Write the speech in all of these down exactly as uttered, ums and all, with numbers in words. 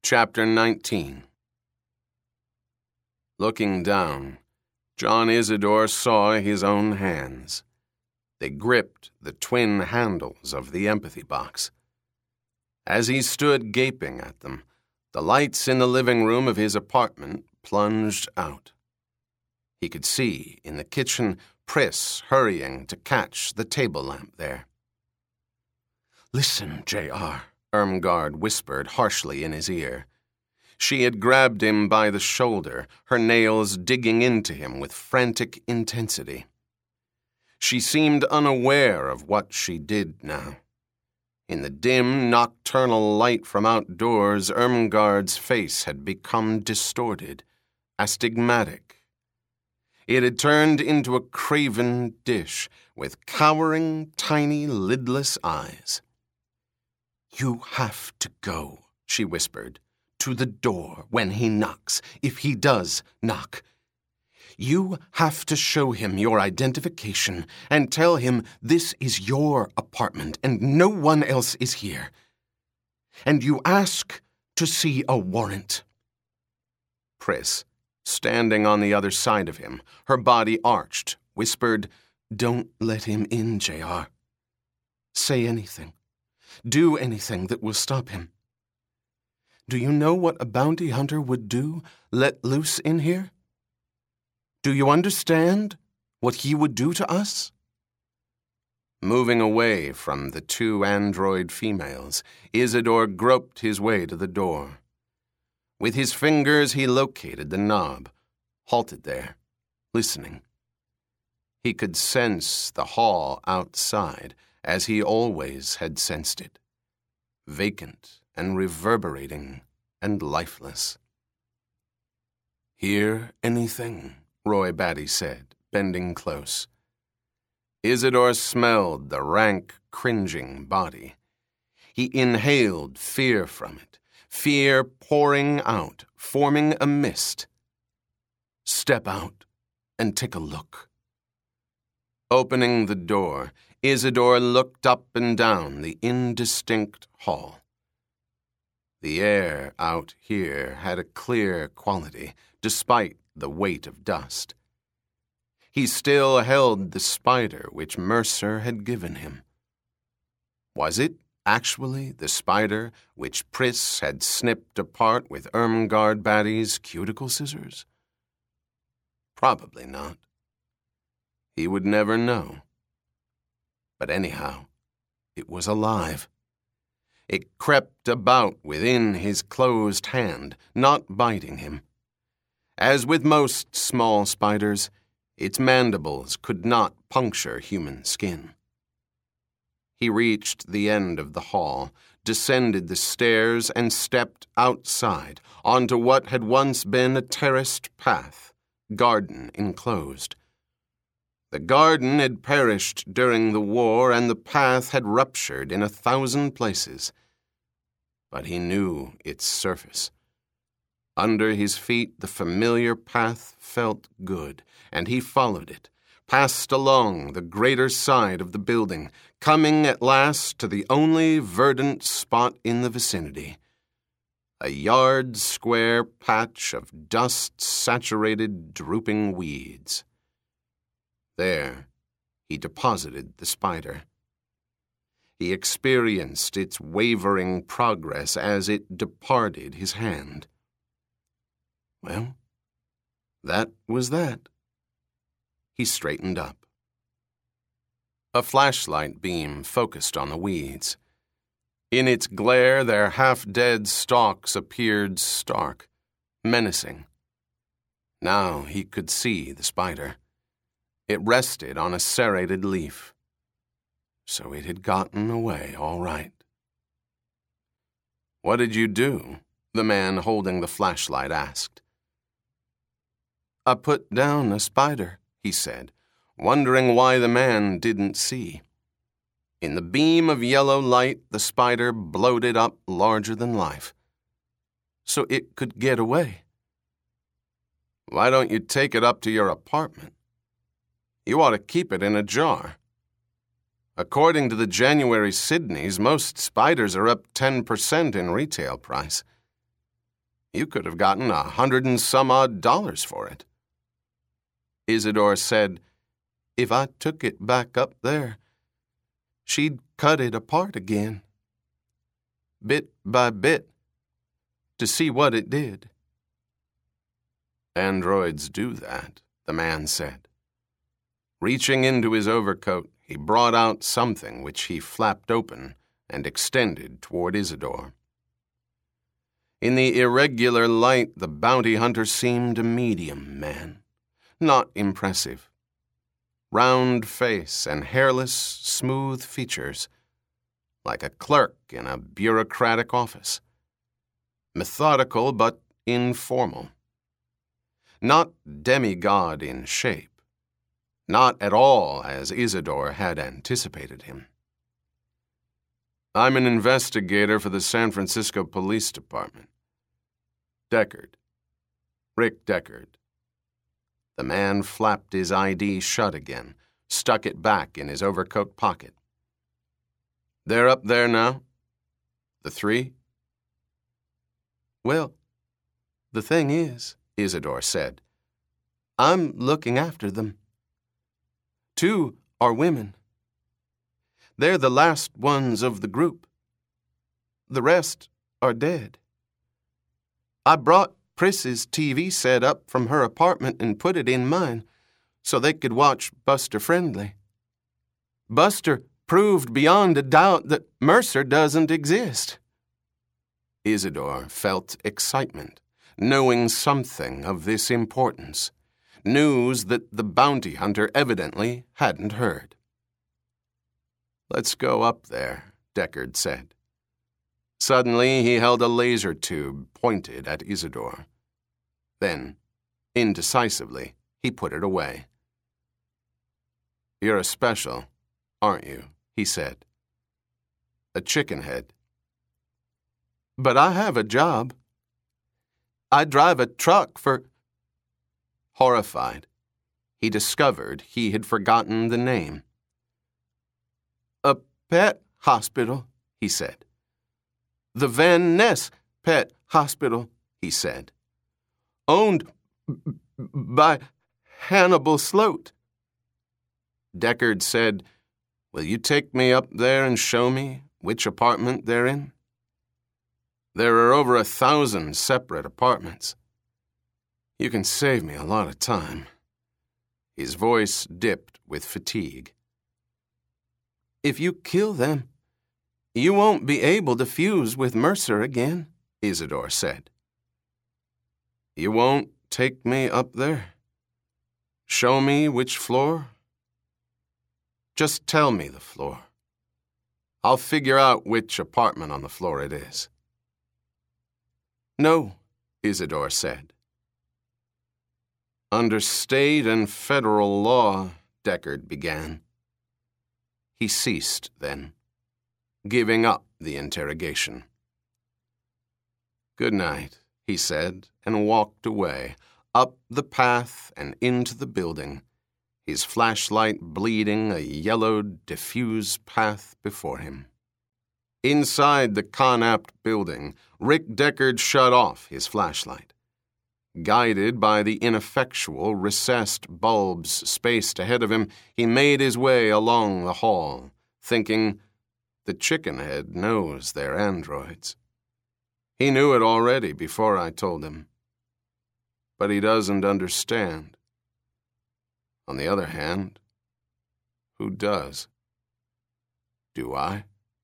Chapter nineteen. Looking down, John Isidore saw his own hands. They gripped the twin handles of the empathy box. As he stood gaping at them, the lights in the living room of his apartment plunged out. He could see, in the kitchen, Pris hurrying to catch the table lamp there. "Listen, J R, Ermengarde whispered harshly in his ear. She had grabbed him by the shoulder, her nails digging into him with frantic intensity. She seemed unaware of what she did now. In the dim, nocturnal light from outdoors, Ermengarde's face had become distorted, astigmatic. It had turned into a craven dish with cowering, tiny, lidless eyes. "You have to go," she whispered, "to the door when he knocks, if he does knock. You have to show him your identification and tell him this is your apartment and no one else is here. And you ask to see a warrant." Pris, standing on the other side of him, her body arched, whispered, "Don't let him in, J R. Say anything. Do anything that will stop him. Do you know what a bounty hunter would do, let loose in here? Do you understand what he would do to us?" Moving away from the two android females, Isidore groped his way to the door. With his fingers he located the knob, halted there, listening. He could sense the hall outside, as he always had sensed it, vacant and reverberating and lifeless. "Hear anything?" Roy Batty said, bending close. Isidore smelled the rank, cringing body. He inhaled fear from it, fear pouring out, forming a mist. "Step out and take a look." Opening the door, Isidore looked up and down the indistinct hall. The air out here had a clear quality, despite the weight of dust. He still held the spider which Mercer had given him. Was it actually the spider which Pris had snipped apart with Ermengarde Batty's cuticle scissors? Probably not. He would never know. But anyhow, it was alive. It crept about within his closed hand, not biting him. As with most small spiders, its mandibles could not puncture human skin. He reached the end of the hall, descended the stairs, and stepped outside onto what had once been a terraced path, garden enclosed. The garden had perished during the war, and the path had ruptured in a thousand places. But he knew its surface. Under his feet, the familiar path felt good, and he followed it, passed along the greater side of the building, coming at last to the only verdant spot in the vicinity, a yard-square patch of dust-saturated, drooping weeds. There, he deposited the spider. He experienced its wavering progress as it departed his hand. Well, that was that. He straightened up. A flashlight beam focused on the weeds. In its glare, their half-dead stalks appeared stark, menacing. Now he could see the spider. It rested on a serrated leaf. So it had gotten away all right. "What did you do?" the man holding the flashlight asked. "I put down a spider," he said, wondering why the man didn't see. In the beam of yellow light, the spider bloated up larger than life. "So it could get away." "Why don't you take it up to your apartment? You ought to keep it in a jar. According to the January Sydneys, most spiders are up ten percent in retail price. You could have gotten a hundred and some odd dollars for it. Isidore said, "If I took it back up there, she'd cut it apart again, bit by bit, to see what it did." "Androids do that," the man said. Reaching into his overcoat, he brought out something which he flapped open and extended toward Isidore. In the irregular light, the bounty hunter seemed a medium man, not impressive. Round face and hairless, smooth features, like a clerk in a bureaucratic office. Methodical but informal. Not demigod in shape. Not at all as Isidore had anticipated him. "I'm an investigator for the San Francisco Police Department. Deckard. Rick Deckard." The man flapped his I D shut again, stuck it back in his overcoat pocket. "They're up there now? The three?" "Well, the thing is," Isidore said, "I'm looking after them. Two are women. They're the last ones of the group. The rest are dead. I brought Priss's T V set up from her apartment and put it in mine so they could watch Buster Friendly. Buster proved beyond a doubt that Mercer doesn't exist." Isidore felt excitement, knowing something of this importance, news that the bounty hunter evidently hadn't heard. "Let's go up there," Deckard said. Suddenly, he held a laser tube pointed at Isidore. Then, indecisively, he put it away. "You're a special, aren't you?" he said. "A chickenhead." "But I have a job. I drive a truck for—" Horrified, he discovered he had forgotten the name. "A pet hospital," he said. "The Van Ness Pet Hospital," he said. "Owned b- by Hannibal Sloat." Deckard said, "Will you take me up there and show me which apartment they're in? There are over a thousand separate apartments. You can save me a lot of time." His voice dipped with fatigue. "If you kill them, you won't be able to fuse with Mercer again," Isidore said. "You won't take me up there? Show me which floor? Just tell me the floor. I'll figure out which apartment on the floor it is." "No," Isidore said. "Under state and federal law," Deckard began. He ceased then, giving up the interrogation. "Good night," he said, and walked away, up the path and into the building, his flashlight bleeding a yellowed, diffuse path before him. Inside the Connaught building, Rick Deckard shut off his flashlight. Guided by the ineffectual, recessed bulbs spaced ahead of him, he made his way along the hall, thinking, "The chickenhead knows they're androids. He knew it already before I told him. But he doesn't understand. On the other hand, who does? Do I?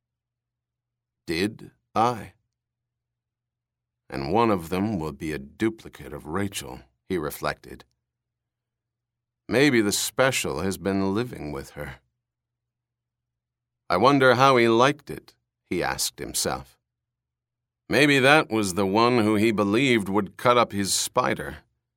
Did I? And one of them will be a duplicate of Rachel," he reflected. "Maybe the special has been living with her. I wonder how he liked it," he asked himself. Maybe that was the one who he believed would cut up his spider.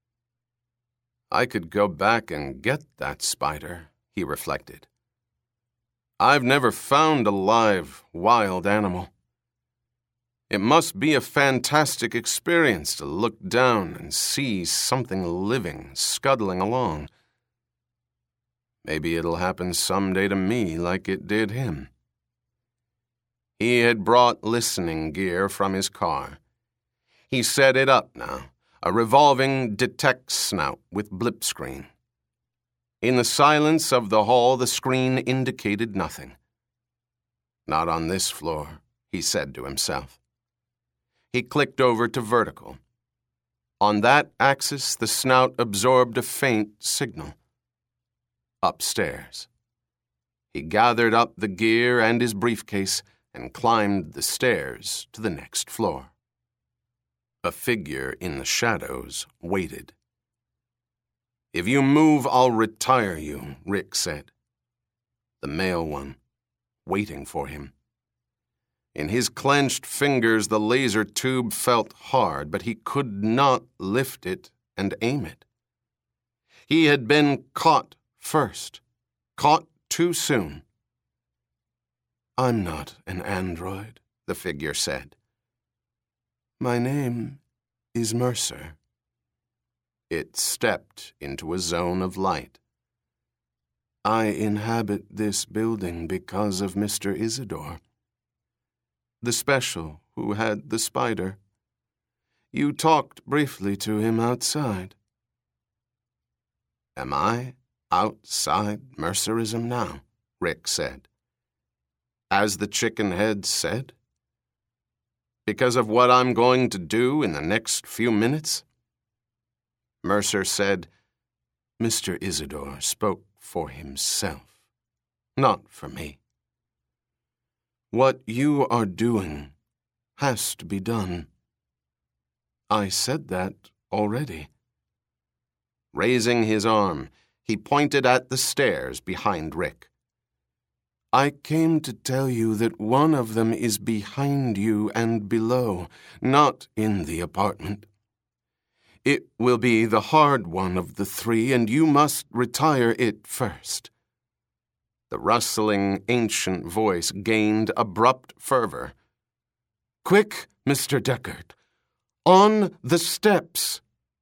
I could go back and get that spider, he reflected. I've never found a live, wild animal. It must be a fantastic experience to look down and see something living scuttling along. Maybe it'll happen someday to me like it did him. He had brought listening gear from his car. He set it up now, a revolving detect snout with blip screen. In the silence of the hall, the screen indicated nothing. Not on this floor, he said to himself. He clicked over to vertical. On that axis, the snout absorbed a faint signal. Upstairs. He gathered up the gear and his briefcase and climbed the stairs to the next floor. A figure in the shadows waited. "If you move, I'll retire you," Rick said. The male one, waiting for him. In his clenched fingers, the laser tube felt hard, but he could not lift it and aim it. He had been caught first, caught too soon. "I'm not an android," the figure said. "My name is Mercer." It stepped into a zone of light. "I inhabit this building because of Mister Isidore, the special who had the spider. You talked briefly to him outside." "Am I outside Mercerism now?" Rick said. "As the chicken head said? Because of what I'm going to do in the next few minutes?" Mercer said, "Mister Isidore spoke for himself, not for me. What you are doing has to be done. I said that already." Raising his arm, he pointed at the stairs behind Rick. "I came to tell you that one of them is behind you and below, not in the apartment. It will be the hard one of the three, and you must retire it first." The rustling, ancient voice gained abrupt fervor. "Quick, Mister Deckard! On the steps!"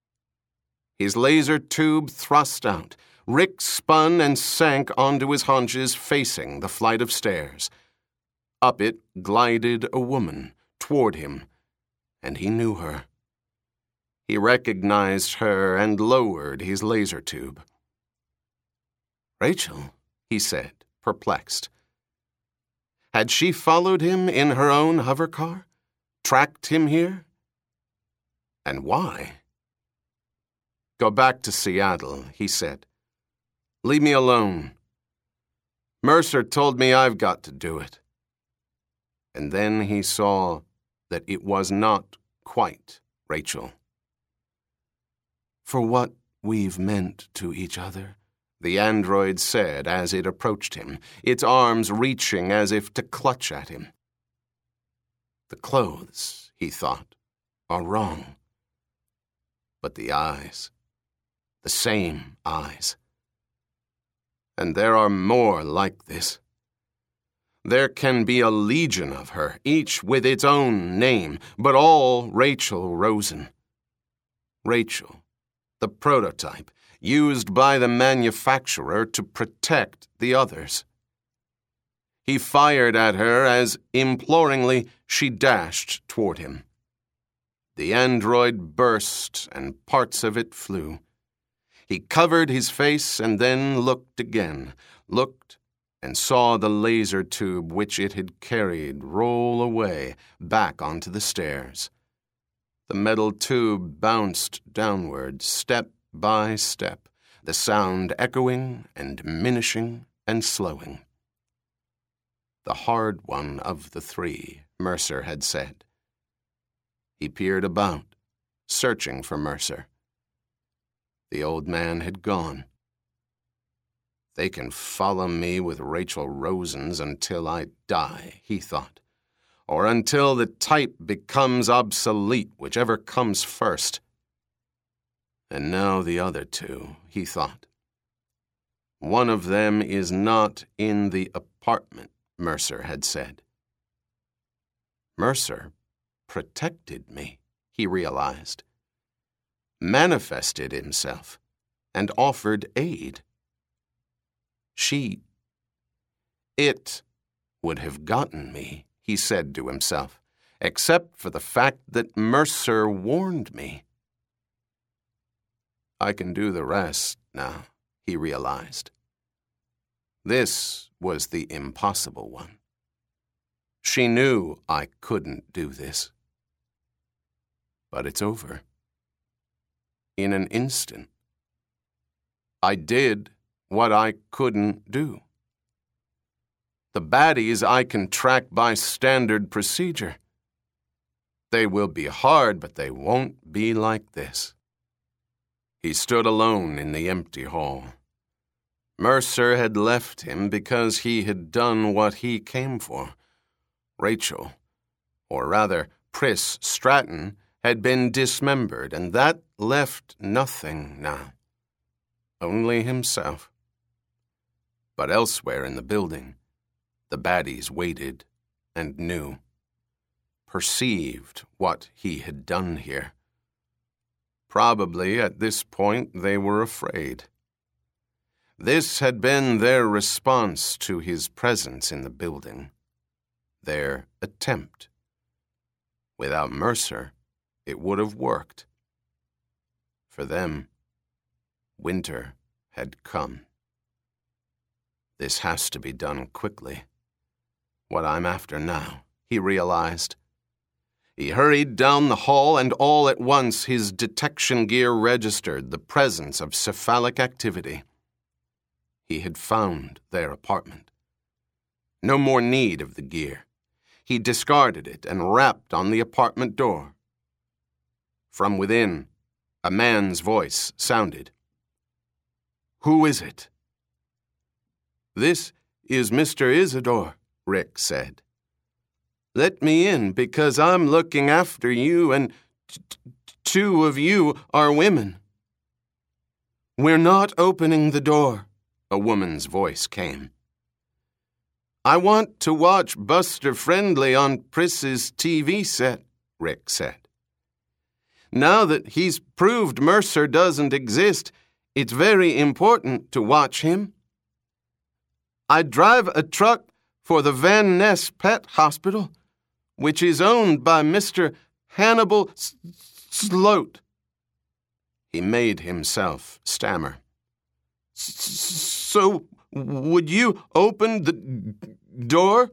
His laser tube thrust out. Rick spun and sank onto his haunches, facing the flight of stairs. Up it glided a woman, toward him, and he knew her. He recognized her and lowered his laser tube. "Rachel," he said, perplexed. Had she followed him in her own hovercar? Tracked him here? And why? "Go back to Seattle," he said. "Leave me alone. Mercer told me I've got to do it." And then he saw that it was not quite Rachel. "For what we've meant to each other," the android said as it approached him, its arms reaching as if to clutch at him. The clothes, he thought, are wrong. But the eyes, the same eyes. And there are more like this. There can be a legion of her, each with its own name, but all Rachel Rosen. Rachel, the prototype, used by the manufacturer to protect the others. He fired at her as, imploringly, she dashed toward him. The android burst, and parts of it flew. He covered his face and then looked again, looked and saw the laser tube which it had carried roll away back onto the stairs. The metal tube bounced downward, step by step, the sound echoing and diminishing and slowing. The hard one of the three, Mercer had said. He peered about, searching for Mercer. The old man had gone. They can follow me with Rachel Rosen's until I die, he thought, or until the type becomes obsolete, whichever comes first. And now the other two, he thought. One of them is not in the apartment, Mercer had said. Mercer protected me, he realized, manifested himself, and offered aid. She, it would have gotten me, he said to himself, except for the fact that Mercer warned me. I can do the rest now, he realized. This was the impossible one. She knew I couldn't do this. But it's over. In an instant. I did what I couldn't do. The baddies I can track by standard procedure. They will be hard, but they won't be like this. He stood alone in the empty hall. Mercer had left him because he had done what he came for. Rachel, or rather Pris Stratton, had been dismembered, and that left nothing now. Only himself. But elsewhere in the building, the baddies waited and knew, perceived what he had done here. Probably at this point they were afraid. This had been their response to his presence in the building, their attempt. Without Mercer, it would have worked. For them, winter had come. This has to be done quickly. What I'm after now, he realized. He hurried down the hall, and all at once his detection gear registered the presence of cephalic activity. He had found their apartment. No more need of the gear. He discarded it and rapped on the apartment door. From within, a man's voice sounded. "Who is it?" "This is Mister Isidore," Rick said. "Let me in, because I'm looking after you, and t- t- two of you are women." "We're not opening the door," a woman's voice came. "I want to watch Buster Friendly on Pris's T V set," Rick said. "Now that he's proved Mercer doesn't exist, it's very important to watch him. I drive a truck for the Van Ness Pet Hospital, which is owned by Mister Hannibal S- Sloat." He made himself stammer. "So, would you open the door?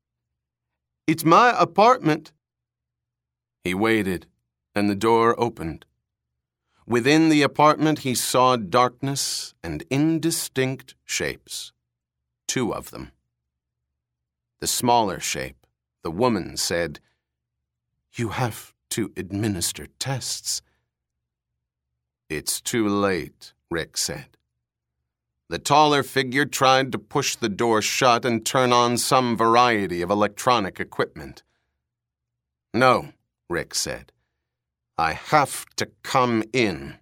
It's my apartment." He waited, and the door opened. Within the apartment, he saw darkness and indistinct shapes. Two of them. The smaller shape, the woman said, "You have to administer tests." "It's too late," Rick said. The taller figure tried to push the door shut and turn on some variety of electronic equipment. "No," Rick said. "I have to come in."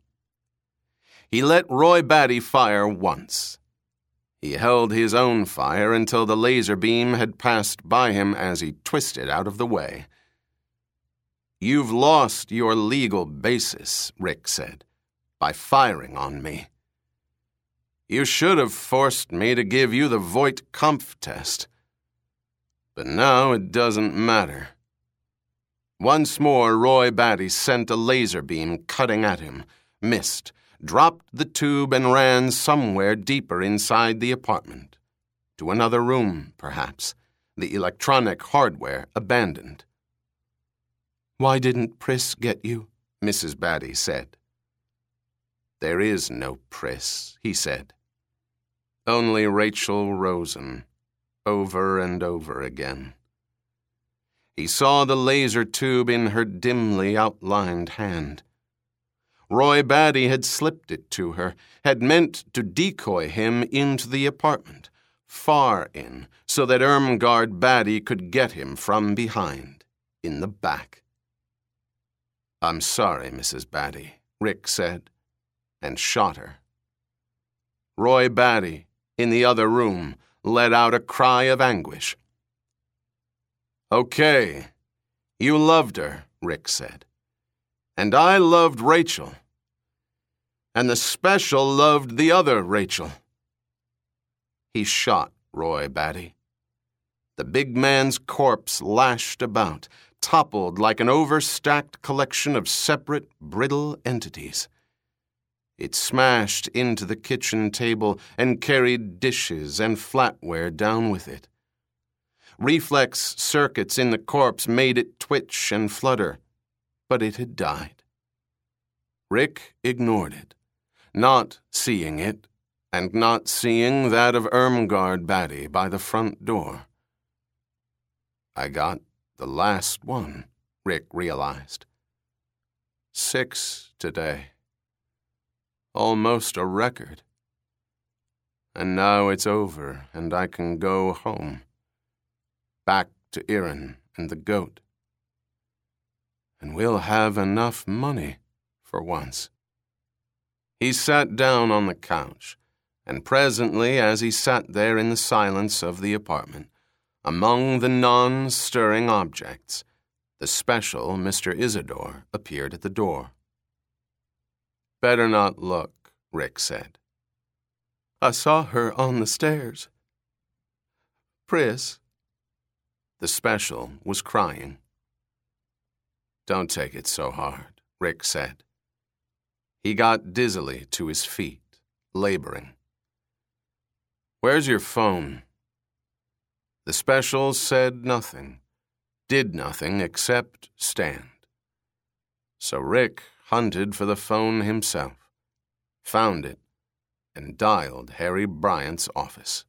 He let Roy Batty fire once. He held his own fire until the laser beam had passed by him as he twisted out of the way. "You've lost your legal basis," Rick said, "by firing on me. You should have forced me to give you the Voight-Kampff test. But now it doesn't matter." Once more, Roy Batty sent a laser beam cutting at him, missed, dropped the tube, and ran somewhere deeper inside the apartment. To another room, perhaps, the electronic hardware abandoned. "Why didn't Pris get you?" Missus Batty said. "There is no Pris," he said. "Only Rachel Rosen, over and over again." He saw the laser tube in her dimly outlined hand. Roy Batty had slipped it to her, had meant to decoy him into the apartment, far in, so that Irmgard Batty could get him from behind, in the back. "I'm sorry, Missus Batty," Rick said, and shot her. Roy Batty, in the other room, let out a cry of anguish. "Okay, you loved her," Rick said. "And I loved Rachel. And the special loved the other Rachel." He shot Roy Batty. The big man's corpse lashed about, toppled like an overstacked collection of separate, brittle entities. It smashed into the kitchen table and carried dishes and flatware down with it. Reflex circuits in the corpse made it twitch and flutter, but it had died. Rick ignored it, not seeing it, and not seeing that of Ermengarde Batty by the front door. I got the last one, Rick realized. Six today. Almost a record. And now it's over, and I can go home. Back to Erin and the goat. And we'll have enough money for once. He sat down on the couch, and presently, as he sat there in the silence of the apartment, among the non-stirring objects, the special Mister Isidore appeared at the door. "Better not look," Rick said. "I saw her on the stairs. Pris." The special was crying. "Don't take it so hard," Rick said. He got dizzily to his feet, laboring. "Where's your phone?" The special said nothing, did nothing except stand. So Rick hunted for the phone himself, found it, and dialed Harry Bryant's office.